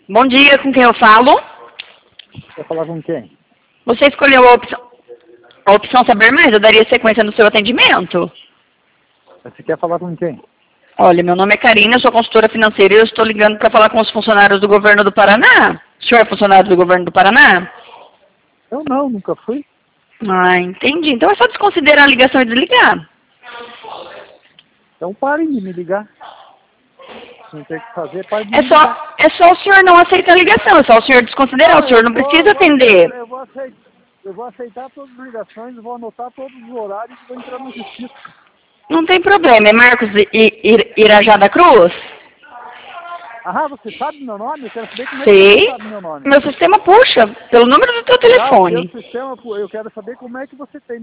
Bom dia, com quem eu falo? Quer falar com quem? Você escolheu a opção Saber Mais? Eu daria sequência no seu atendimento. Você quer falar com quem? Olha, meu nome é Karina, eu sou consultora financeira e eu estou ligando para falar com os funcionários do governo do Paraná. O senhor é funcionário do governo do Paraná? Eu não, nunca fui. Ah, entendi. Então é só desconsiderar a ligação e desligar. Então parem de me ligar. Não tem o que fazer, parem de me É ligar. só o senhor não aceitar a ligação, é só o senhor desconsiderar, o senhor não precisa atender. Eu vou aceitar todas as ligações, vou anotar todos os horários e vou entrar no justiça. Não tem problema, é Marcos Irajá da Cruz? Ah, você sabe meu nome? Eu quero saber como é que Sei. você sabe meu nome. Meu sistema puxa pelo número do teu telefone. O seu sistema, eu quero saber como é que você tem